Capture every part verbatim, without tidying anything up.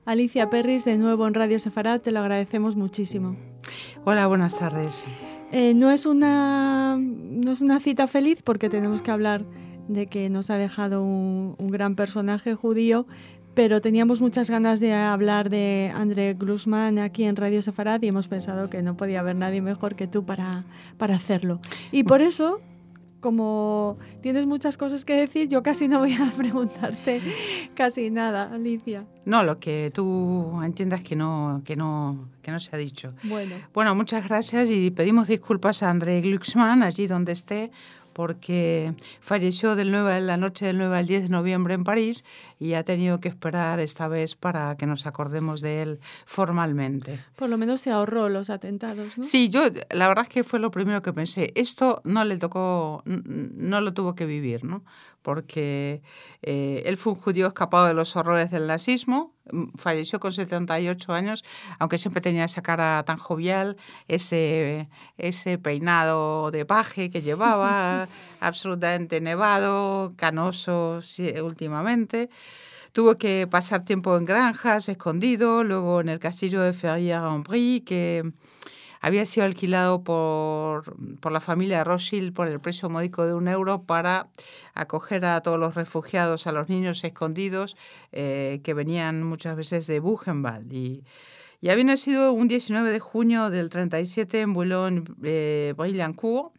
Alicia Perris, de nuevo en Radio Sefarad, te lo agradecemos muchísimo. Hola, buenas tardes. Eh, no es una, no es una cita feliz porque tenemos que hablar de que nos ha dejado un, un gran personaje judío, pero teníamos muchas ganas de hablar de André Glusman aquí en Radio Sefarad y hemos pensado que no podía haber nadie mejor que tú para, para hacerlo. Y por eso, como tienes muchas cosas que decir, yo casi no voy a preguntarte casi nada, Alicia. No, lo que tú entiendas que no, que no, que no se ha dicho. Bueno. Bueno, muchas gracias y pedimos disculpas a André Glucksmann, allí donde esté, porque falleció del nueve, la noche del nueve al diez de noviembre en París y ha tenido que esperar esta vez para que nos acordemos de él formalmente. Por lo menos se ahorró los atentados, ¿no? Sí, yo la verdad es que fue lo primero que pensé. Esto no le tocó, no lo tuvo que vivir, ¿no? Porque eh, él fue un judío escapado de los horrores del nazismo, falleció con setenta y ocho años, aunque siempre tenía esa cara tan jovial, ese, ese peinado de paje que llevaba, absolutamente nevado, canoso sí, últimamente. Tuvo que pasar tiempo en granjas, escondido, luego en el castillo de Ferrières-en-Brie, que había sido alquilado por, por la familia de Rothschild por el precio módico de un euro para acoger a todos los refugiados, a los niños escondidos eh, que venían muchas veces de Buchenwald. Y, y había nacido un diecinueve de junio del treinta y siete en Boulogne-Billancourt.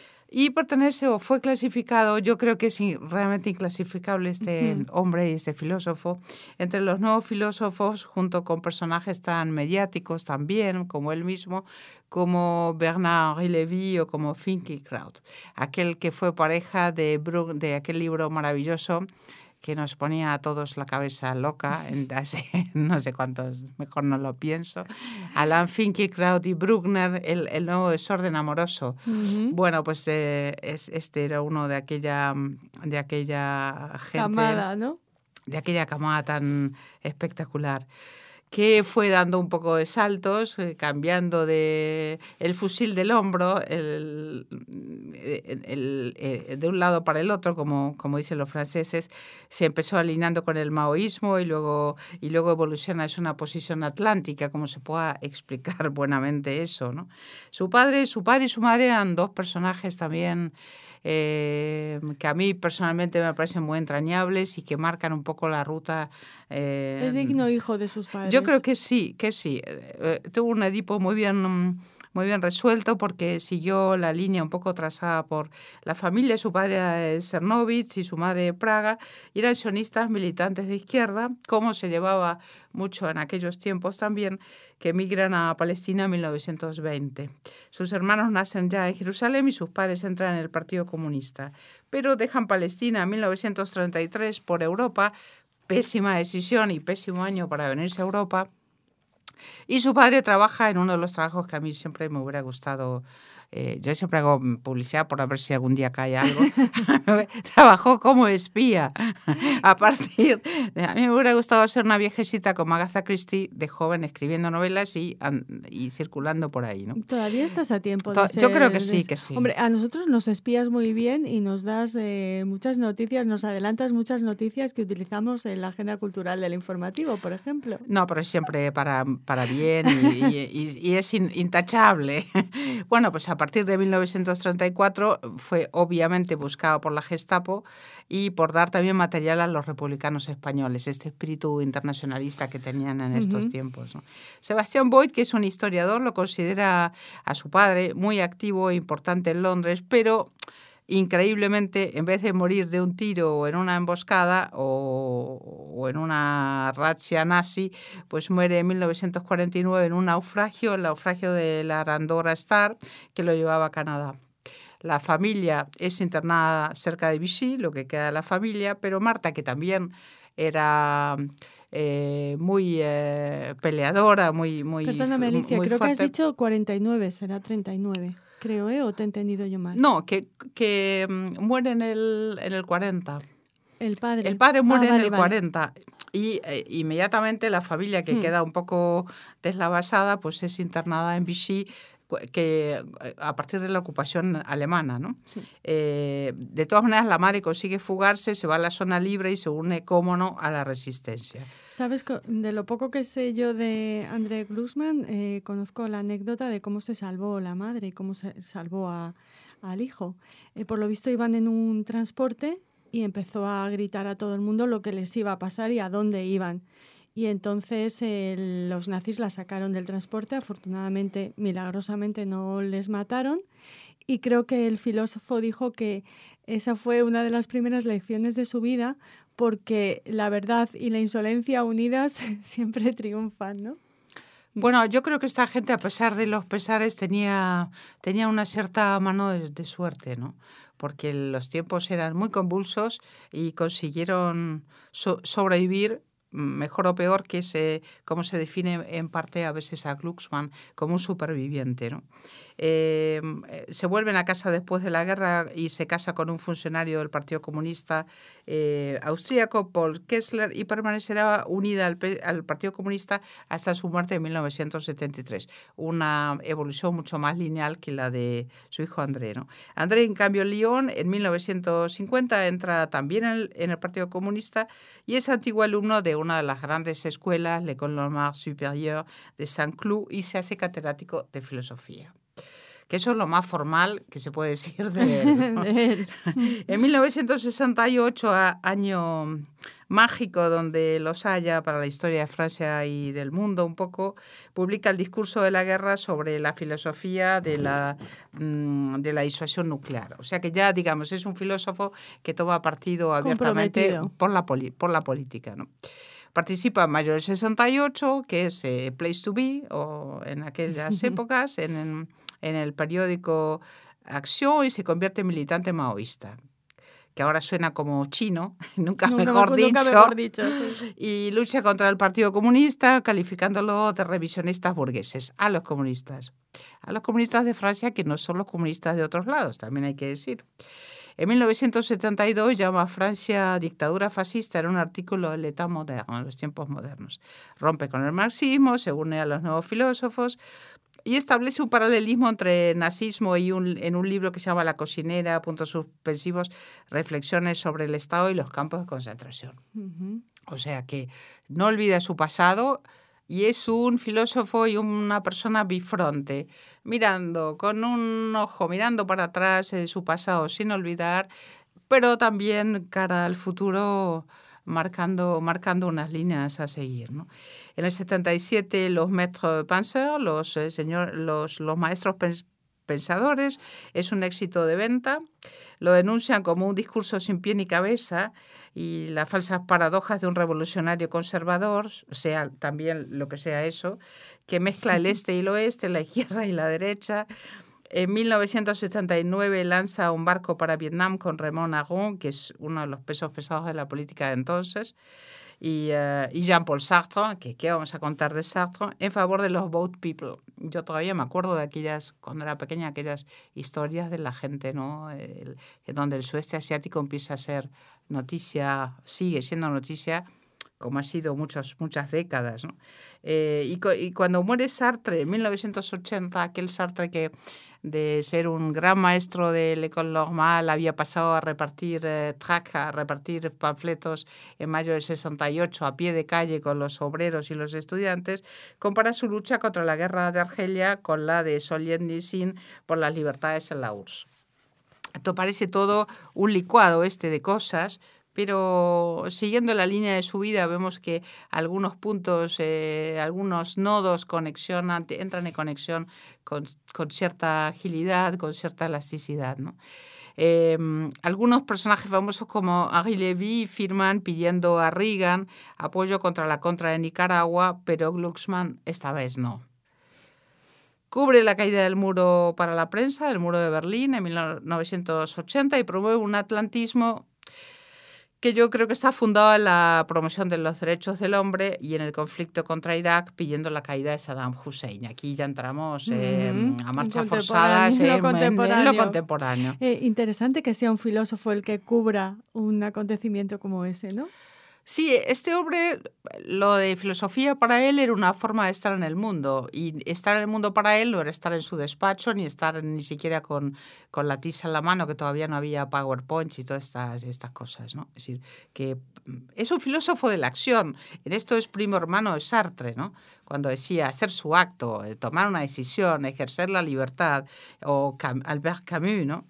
Y pertenece o fue clasificado, yo creo que es realmente inclasificable este uh-huh. hombre y este filósofo, entre los nuevos filósofos, junto con personajes tan mediáticos también, como él mismo, como Bernard-Henri Lévy o como Finkielkraut, aquel que fue pareja de, Brug, de aquel libro maravilloso que nos ponía a todos la cabeza loca, en hace no sé cuántos, mejor no lo pienso, Alain Finkielkraut y Bruckner, el, el nuevo desorden amoroso. Uh-huh. Bueno, pues eh, es, este era uno de aquella, de aquella gente... Camada, ¿no? De aquella camada tan espectacular, que fue dando un poco de saltos, eh, cambiando de el fusil del hombro el, el, el, el, de un lado para el otro, como, como dicen los franceses. Se empezó alineando con el maoísmo y luego, y luego evoluciona hacia una posición atlántica, como se pueda explicar buenamente eso, ¿no? Su padre, su padre y su madre eran dos personajes también Eh, que a mí personalmente me parecen muy entrañables y que marcan un poco la ruta. Eh, es digno hijo de sus padres. Yo creo que sí, que sí. Eh, tuvo un Edipo muy bien, muy bien resuelto porque siguió la línea un poco trazada por la familia. Su padre era de Czernowitz y su madre de Praga, y eran sionistas militantes de izquierda, como se llevaba mucho en aquellos tiempos también, que emigran a Palestina en mil novecientos veinte. Sus hermanos nacen ya en Jerusalén y sus padres entran en el Partido Comunista, pero dejan Palestina en mil novecientos treinta y tres por Europa, pésima decisión y pésimo año para venirse a Europa, y su padre trabaja en uno de los trabajos que a mí siempre me hubiera gustado. Eh, yo siempre hago publicidad por a ver si algún día cae algo. Trabajó como espía. A partir de, a mí me hubiera gustado ser una viejecita como Agatha Christie, de joven, escribiendo novelas y, y circulando por ahí, ¿no? Todavía estás a tiempo. To- De ser, yo creo que sí, de... que sí. Hombre, a nosotros nos espías muy bien y nos das eh, muchas noticias, nos adelantas muchas noticias que utilizamos en la agenda cultural del informativo, por ejemplo. No, pero es siempre para, para bien y, y, y, y es in, intachable. Bueno, pues a partir de mil novecientos treinta y cuatro fue obviamente buscado por la Gestapo y por dar también material a los republicanos españoles, este espíritu internacionalista que tenían en estos uh-huh. tiempos, ¿no? Sebastián Boyd, que es un historiador, lo considera a su padre muy activo e importante en Londres, pero increíblemente, en vez de morir de un tiro o en una emboscada o, o en una razzia nazi, pues muere en mil novecientos cuarenta y nueve en un naufragio, el naufragio de la Arandora Star, que lo llevaba a Canadá. La familia es internada cerca de Vichy, lo que queda de la familia, pero Marta, que también era eh, muy eh, peleadora, muy, muy Perdóname, Alicia, muy creo fuerte. que has dicho cuarenta y nueve, será treinta y nueve. Creo, ¿eh? ¿O te he entendido yo mal? No, que, que um, muere en el, en el cuarenta. El padre. El padre muere ah, vale, en el vale. cuarenta. Y eh, inmediatamente la familia, que hmm. queda un poco deslavazada, pues es internada en Vichy que a partir de la ocupación alemana, ¿no? Sí. Eh, de todas maneras, la madre consigue fugarse, se va a la zona libre y se une, cómo no, a la resistencia. ¿Sabes? De lo poco que sé yo de André Glusman, eh, conozco la anécdota de cómo se salvó la madre y cómo se salvó a, al hijo. Eh, por lo visto iban en un transporte y empezó a gritar a todo el mundo lo que les iba a pasar y a dónde iban. Y entonces eh, los nazis la sacaron del transporte. Afortunadamente, milagrosamente, no les mataron. Y creo que el filósofo dijo que esa fue una de las primeras lecciones de su vida, porque la verdad y la insolencia unidas siempre triunfan, ¿no? Bueno, yo creo que esta gente, a pesar de los pesares, tenía, tenía una cierta mano de, de suerte, ¿no? Porque los tiempos eran muy convulsos y consiguieron so- sobrevivir, mejor o peor, que se, como se define en parte a veces a Glucksmann, como un superviviente, ¿no? Eh, se vuelven a casa después de la guerra y se casa con un funcionario del Partido Comunista eh, austríaco, Paul Kessler, y permanecerá unida al, al Partido Comunista hasta su muerte en mil novecientos setenta y tres. Una evolución mucho más lineal que la de su hijo André, ¿no? André, en cambio, en Lyon, en mil novecientos cincuenta, entra también en el, en el Partido Comunista y es antiguo alumno de una de las grandes escuelas, l'École Normale Supérieure de Saint-Cloud, y se hace catedrático de filosofía. Que eso es lo más formal que se puede decir de él, ¿no? de él. En mil novecientos sesenta y ocho, a, año mágico donde los haya para la historia de Francia y del mundo un poco, publica el discurso de la guerra sobre la filosofía de la, de la disuasión nuclear. O sea que ya, digamos, es un filósofo que toma partido abiertamente por la, poli, por la política, ¿no? Participa en mayo del sesenta y ocho, que es eh, Place to Be, o en aquellas épocas, en, en, en el periódico Acción, y se convierte en militante maoísta, que ahora suena como chino, nunca, nunca mejor dicho, nunca mejor dicho sí. Y lucha contra el Partido Comunista, calificándolo de revisionistas burgueses, a los comunistas. A los comunistas de Francia, que no son los comunistas de otros lados, también hay que decir. En mil novecientos setenta y dos llama a Francia dictadura fascista en un artículo en l'État moderne, en los tiempos modernos. Rompe con el marxismo, se une a los nuevos filósofos y establece un paralelismo entre nazismo y un, en un libro que se llama La cocinera, puntos suspensivos, reflexiones sobre el Estado y los campos de concentración. Uh-huh. O sea que no olvida su pasado. Y es un filósofo y una persona bifronte, mirando con un ojo, mirando para atrás en su pasado sin olvidar, pero también cara al futuro, marcando, marcando unas líneas a seguir, ¿no? En el setenta y siete, los maîtres penseurs, los, eh, señor, los, los maestros pens pensadores, es un éxito de venta. Lo denuncian como un discurso sin pie ni cabeza y las falsas paradojas de un revolucionario conservador, sea también lo que sea eso, que mezcla el este y el oeste, la izquierda y la derecha. En mil novecientos setenta y nueve lanza un barco para Vietnam con Raymond Aron, que es uno de los pesos pesados de la política de entonces, y, uh, y Jean-Paul Sartre, que qué vamos a contar de Sartre, en favor de los boat people. Yo todavía me acuerdo de aquellas, cuando era pequeña, aquellas historias de la gente, ¿no? El, donde el sudeste asiático empieza a ser noticia, sigue siendo noticia, como ha sido muchos, muchas décadas, ¿no? Eh, y, y cuando muere Sartre en mil novecientos ochenta, aquel Sartre que de ser un gran maestro de l'École Normale había pasado a repartir eh, tracts, a repartir panfletos en mayo del sesenta y ocho a pie de calle con los obreros y los estudiantes, compara su lucha contra la guerra de Argelia con la de Solzhenitsyn por las libertades en la U R S S. Esto parece todo un licuado este de cosas, pero siguiendo la línea de su vida vemos que algunos puntos, eh, algunos nodos conexionan, entran en conexión con, con cierta agilidad, con cierta elasticidad, ¿no? Eh, algunos personajes famosos como Henri Lévy firman pidiendo a Reagan apoyo contra la contra de Nicaragua, pero Glucksmann esta vez no. Cubre la caída del muro para la prensa, del muro de Berlín en mil novecientos ochenta, y promueve un atlantismo que yo creo que está fundado en la promoción de los derechos del hombre y en el conflicto contra Irak, pidiendo la caída de Saddam Hussein. Aquí ya entramos eh, mm-hmm. a marchas forzadas en, en, en lo contemporáneo. Eh, interesante que sea un filósofo el que cubra un acontecimiento como ese, ¿no? Sí, este hombre, lo de filosofía para él era una forma de estar en el mundo. Y estar en el mundo para él no era estar en su despacho, ni estar ni siquiera con, con la tiza en la mano, que todavía no había PowerPoint y todas estas, estas cosas, ¿no? Es decir, que es un filósofo de la acción. En esto es primo hermano de Sartre, ¿no? Cuando decía hacer su acto, tomar una decisión, ejercer la libertad, o Cam- Albert Camus, ¿no?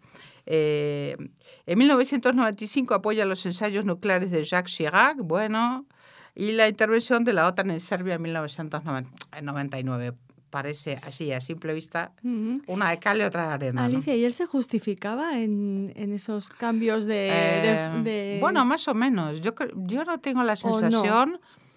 Eh, en mil novecientos noventa y cinco apoya los ensayos nucleares de Jacques Chirac, bueno, y la intervención de la OTAN en Serbia en mil novecientos noventa y nueve. Parece así, a simple vista, Ujú. una de cal y otra de arena, ¿no? Alicia, ¿y él se justificaba en, en esos cambios de, Eh, de, de- bueno, más o menos. Yo, cre- yo no tengo la o no? sensación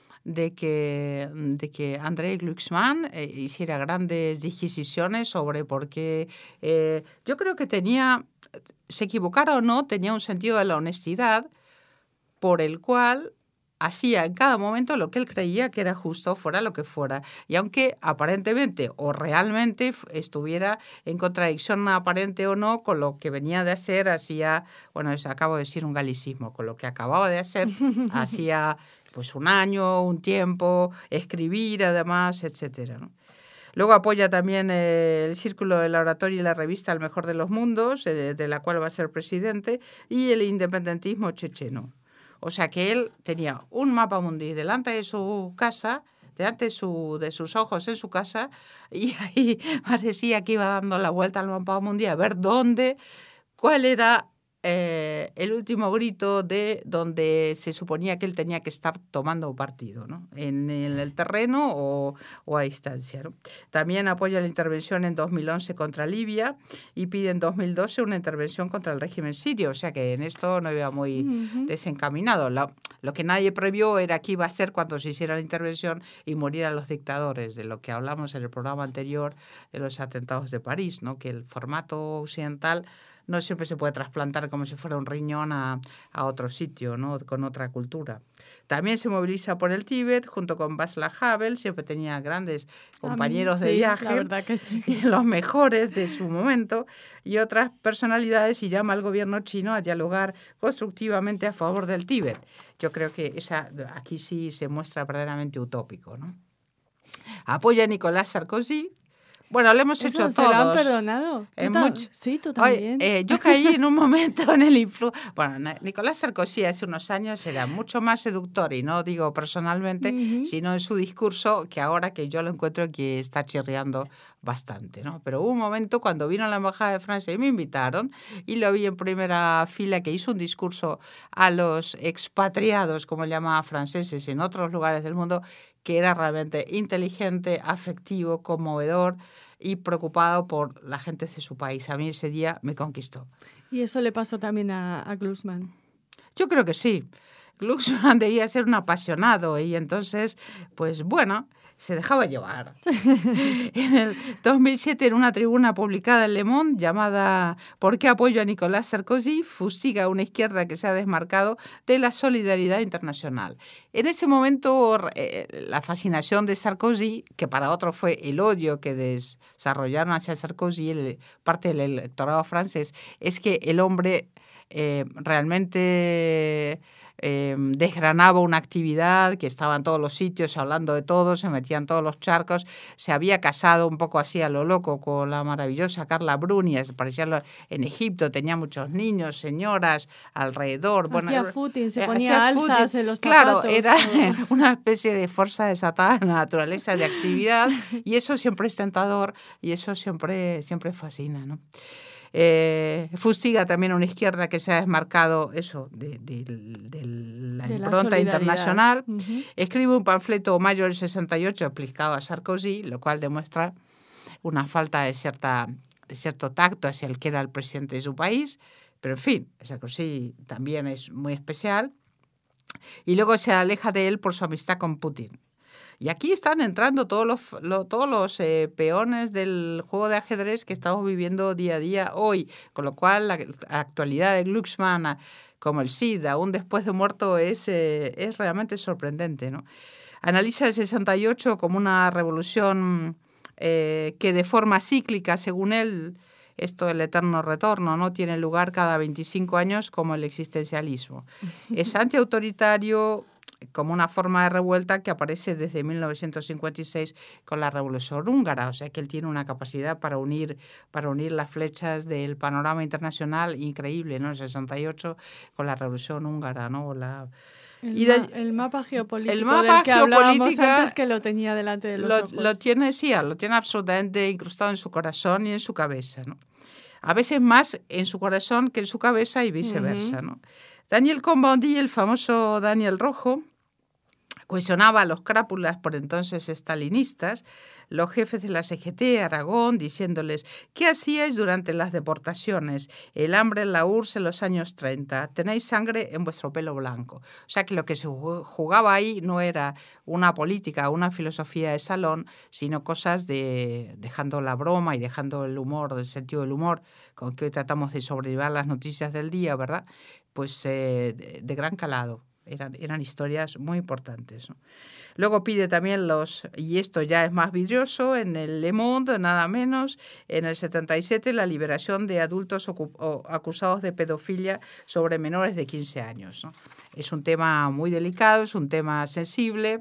de que, de que André Glucksmann eh, hiciera grandes disquisiciones sobre por qué. Eh, yo creo que tenía, se equivocara o no, tenía un sentido de la honestidad por el cual hacía en cada momento lo que él creía que era justo, fuera lo que fuera. Y aunque aparentemente o realmente f- estuviera en contradicción aparente o no con lo que venía de hacer, hacía, bueno, es- acabo de decir un galicismo, con lo que acababa de hacer, hacía pues un año, un tiempo, escribir además, etcétera, ¿no? Luego apoya también eh, el Círculo de la Oratoria y la revista El Mejor de los Mundos, eh, de la cual va a ser presidente, y el independentismo checheno. O sea que él tenía un mapa mundi delante de su casa, delante de, su, de sus ojos en su casa, y ahí parecía que iba dando la vuelta al mapa mundi a ver dónde, cuál era eh, el último grito de donde se suponía que él tenía que estar tomando partido, ¿no? En, en el terreno o, o a distancia, ¿no? También apoya la intervención en dos mil once contra Libia y pide en dos mil doce una intervención contra el régimen sirio, o sea que en esto no iba muy Ujú. desencaminado. Lo, lo que nadie previó era qué iba a ser cuando se hiciera la intervención y murieran los dictadores, de lo que hablamos en el programa anterior de los atentados de París, ¿no? Que el formato occidental no siempre se puede trasplantar como si fuera un riñón a, a otro sitio, ¿no? Con otra cultura. También se moviliza por el Tíbet junto con Václav Havel, siempre tenía grandes Am, compañeros de sí, la viaje, verdad que sí. los mejores de su momento, y otras personalidades, y llama al gobierno chino a dialogar constructivamente a favor del Tíbet. Yo creo que esa, aquí sí se muestra verdaderamente utópico, ¿no? Apoya a Nicolás Sarkozy. Bueno, lo hemos Eso, hecho ¿se lo han todos. perdonado? ¿Tú En ta- mucho. Sí, tú Oye, también. eh, yo caí en un momento en el influ... Bueno, Na- Nicolás Sarkozy hace unos años era mucho más seductor, y no digo personalmente, Ujú. sino en su discurso, que ahora que yo lo encuentro que está chirriando bastante, ¿no? Pero hubo un momento cuando vino a la Embajada de Francia y me invitaron, y lo vi en primera fila, que hizo un discurso a los expatriados, como llamaba franceses, en otros lugares del mundo, que era realmente inteligente, afectivo, conmovedor y preocupado por la gente de su país. A mí ese día me conquistó. Y eso le pasó también a, a Glusman. Yo creo que sí. Glucksmann debía ser un apasionado y entonces, pues bueno, se dejaba llevar. En el dos mil siete, en una tribuna publicada en Le Monde llamada ¿Por qué apoyo a Nicolás Sarkozy?, fustiga a una izquierda que se ha desmarcado de la solidaridad internacional. En ese momento, eh, la fascinación de Sarkozy, que para otros fue el odio que desarrollaron hacia Sarkozy, el, parte del electorado francés, es que el hombre eh, realmente eh, desgranaba una actividad, que estaba en todos los sitios hablando de todo, se metía en todos los charcos, se había casado un poco así a lo loco con la maravillosa Carla Bruni, parecía lo, en Egipto, tenía muchos niños, señoras alrededor. Bueno, Hacía footing, se eh, ponía hacía alzas footing. en los Claro, zapatos. era o- una especie de fuerza desatada en la naturaleza de actividad, y eso siempre es tentador y eso siempre, siempre fascina, ¿no? Eh, fustiga también a una izquierda que se ha desmarcado eso de, de, de la de la impronta solidaridad. internacional. Ujú. Escribe un panfleto mayo del sesenta y ocho aplicado a Sarkozy, lo cual demuestra una falta de, cierta, de cierto tacto hacia el que era el presidente de su país. Pero en fin, Sarkozy también es muy especial. Y luego se aleja de él por su amistad con Putin. Y aquí están entrando todos los, lo, todos los eh, peones del juego de ajedrez que estamos viviendo día a día hoy, con lo cual la, la actualidad de Glucksmann, como el SIDA, aún después de muerto, es, eh, es realmente sorprendente, ¿no? Analiza el sesenta y ocho como una revolución eh, que de forma cíclica, según él, esto el eterno retorno, ¿no? Tiene lugar cada veinticinco años, como el existencialismo. Es antiautoritario, como una forma de revuelta que aparece desde mil novecientos cincuenta y seis con la Revolución Húngara. O sea que él tiene una capacidad para unir, para unir las flechas del panorama internacional increíble, ¿no? El sesenta y ocho con la Revolución Húngara, ¿no? La, El, y ma de, el mapa geopolítico el mapa del que hablábamos geopolítica antes, que lo tenía delante de los lo, ojos. lo tiene, sí, lo tiene absolutamente incrustado en su corazón y en su cabeza, ¿no? A veces más en su corazón que en su cabeza y viceversa, Uh-huh. ¿no? Daniel Cohn-Bendit, el famoso Daniel Rojo, cuestionaba a los crápulas por entonces estalinistas, los jefes de la C G T, Aragón, diciéndoles: ¿qué hacíais durante las deportaciones? El hambre en la U R S S en los años treinta. Tenéis sangre en vuestro pelo blanco. O sea que lo que se jugaba ahí no era una política, una filosofía de salón, sino cosas de dejando la broma y dejando el humor, el sentido del humor, con que hoy tratamos de sobrellevar las noticias del día, ¿verdad? Pues eh, de, de gran calado. Eran, eran historias muy importantes, ¿no? Luego pide también los, y esto ya es más vidrioso, en el Le Monde, nada menos, en el setenta y siete, la liberación de adultos acusados de pedofilia sobre menores de quince años, ¿no? Es un tema muy delicado, es un tema sensible.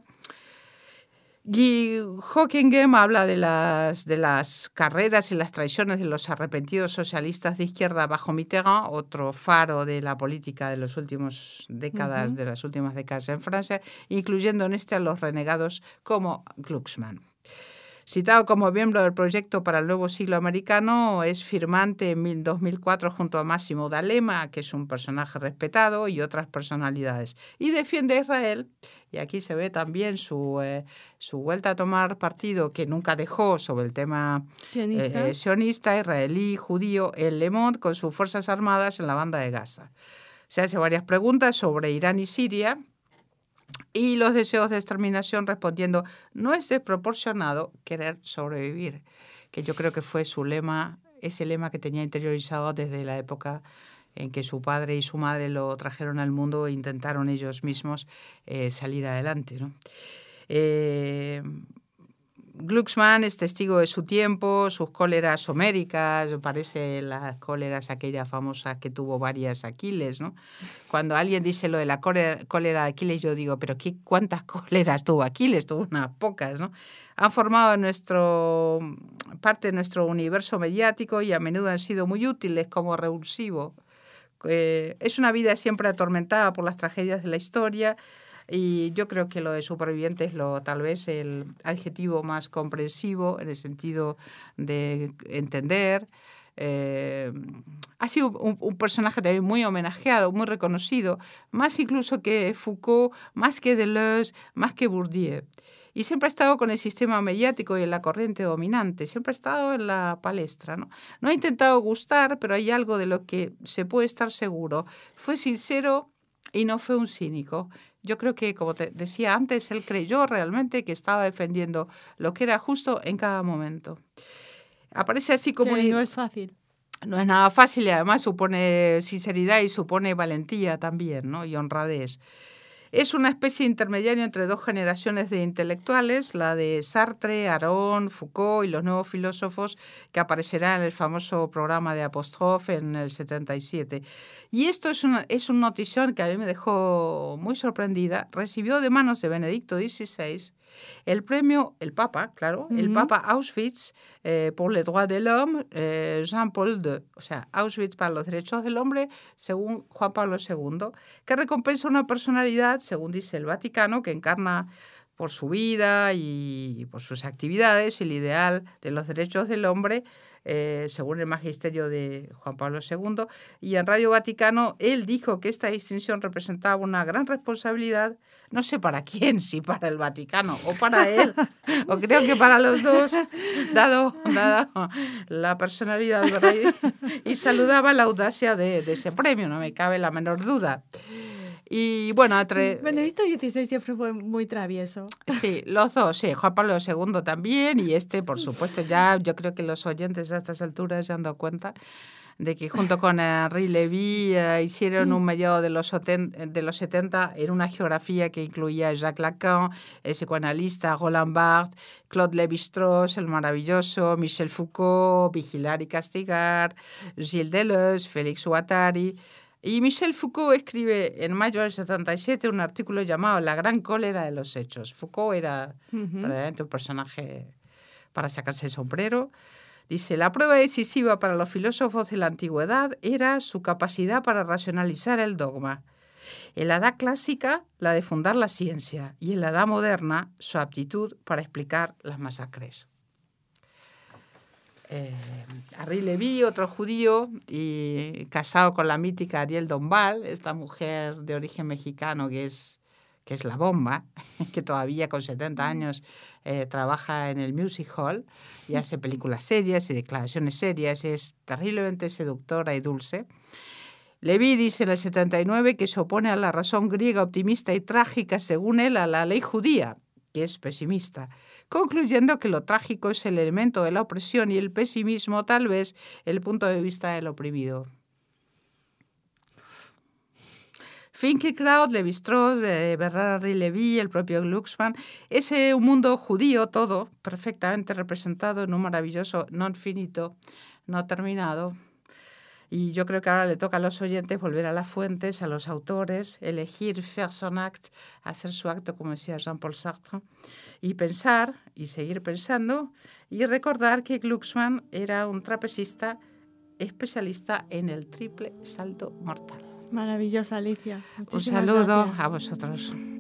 Guy Hockenheim habla de las, de las carreras y las traiciones de los arrepentidos socialistas de izquierda bajo Mitterrand, otro faro de la política de las últimas décadas, uh-huh. de las últimas décadas en Francia, incluyendo en este a los renegados como Glucksmann. Citado como miembro del proyecto para el nuevo siglo americano, es firmante en dos mil cuatro junto a Massimo D'Alema, que es un personaje respetado, y otras personalidades. Y defiende a Israel, y aquí se ve también su, eh, su vuelta a tomar partido, que nunca dejó sobre el tema sionista, eh, sionista israelí, judío, en Le Monde, con sus fuerzas armadas en la banda de Gaza. Se hace varias preguntas sobre Irán y Siria, y los deseos de exterminación, respondiendo: no es desproporcionado querer sobrevivir, que yo creo que fue su lema, ese lema que tenía interiorizado desde la época en que su padre y su madre lo trajeron al mundo e intentaron ellos mismos eh, salir adelante, ¿no? Eh, Glucksmann es testigo de su tiempo, sus cóleras homéricas, parece las cóleras aquellas famosas que tuvo varias Aquiles, ¿no? Cuando alguien dice lo de la cólera, cólera de Aquiles, yo digo, ¿pero qué, cuántas cóleras tuvo Aquiles? Tuvo unas pocas, ¿no? Han formado nuestro, parte de nuestro universo mediático y a menudo han sido muy útiles como revulsivo. Eh, es una vida siempre atormentada por las tragedias de la historia. Y yo creo que lo de superviviente es lo, tal vez el adjetivo más comprensivo en el sentido de entender. Eh, ha sido un, un personaje también muy homenajeado, muy reconocido, más incluso que Foucault, más que Deleuze, más que Bourdieu. Y siempre ha estado con el sistema mediático y en la corriente dominante, siempre ha estado en la palestra, ¿no? No ha intentado gustar, pero hay algo de lo que se puede estar seguro. Fue sincero y no fue un cínico. Yo creo que, como te decía antes, él creyó realmente que estaba defendiendo lo que era justo en cada momento. Aparece así como... Que no es fácil. No es nada fácil y además supone sinceridad y supone valentía también, ¿no? Y honradez. Es una especie de intermediario entre dos generaciones de intelectuales, la de Sartre, Aron, Foucault y los nuevos filósofos que aparecerán en el famoso programa de Apostrophe en el setenta y siete. Y esto es una, es una notición que a mí me dejó muy sorprendida. Recibió de manos de Benedicto dieciséis el premio, el Papa, claro, uh-huh. el Papa Auschwitz eh, por les droits de l'homme, eh, Jean-Paul segundo, o sea, Auschwitz para los derechos del hombre, según Juan Pablo segundo, que recompensa una personalidad, según dice el Vaticano, que encarna por su vida y por sus actividades el ideal de los derechos del hombre, eh, según el magisterio de Juan Pablo segundo, y en Radio Vaticano él dijo que esta distinción representaba una gran responsabilidad, no sé para quién, si para el Vaticano o para él, o creo que para los dos, dado, dado la personalidad, ¿verdad? Y, y saludaba la audacia de, de ese premio, no me cabe la menor duda. Y bueno, entre... Benedicto dieciséis siempre fue muy travieso. Sí, los dos, sí, Juan Pablo segundo también, y este, por supuesto, ya yo creo que los oyentes a estas alturas se han dado cuenta de que junto con Henri Lévy eh, hicieron un mediado de los, de los setenta en una geografía que incluía a Jacques Lacan, el psicoanalista Roland Barthes, Claude Lévi-Strauss, el maravilloso, Michel Foucault, Vigilar y Castigar, Gilles Deleuze, Félix Guattari, Y Michel Foucault escribe en mayo del setenta y siete un artículo llamado La gran cólera de los hechos. Foucault era uh-huh. verdaderamente un personaje para sacarse el sombrero. Dice, la prueba decisiva para los filósofos de la antigüedad era su capacidad para racionalizar el dogma. En la edad clásica, la de fundar la ciencia, y en la edad moderna, su aptitud para explicar las masacres. Eh, Henri Lévy, otro judío, y casado con la mítica Ariel Dombal, esta mujer de origen mexicano que es, que es la bomba, que todavía con setenta años eh, trabaja en el Music Hall y hace películas serias y declaraciones serias, es terriblemente seductora y dulce. Lévy dice en el setenta y nueve que se opone a la razón griega optimista y trágica, según él, a la ley judía, que es pesimista, concluyendo que lo trágico es el elemento de la opresión y el pesimismo tal vez el punto de vista del oprimido. Finkielkraut, Lévi-Strauss, Bernard-Henri Lévy, el propio Glucksmann, es un mundo judío todo, perfectamente representado en un maravilloso non finito, no terminado. Y yo creo que ahora le toca a los oyentes volver a las fuentes, a los autores, elegir, faire son acte, hacer su acto, como decía Jean-Paul Sartre, y pensar, y seguir pensando, y recordar que Glucksmann era un trapecista especialista en el triple salto mortal. Maravillosa, Alicia. Un saludo gracias. A vosotros.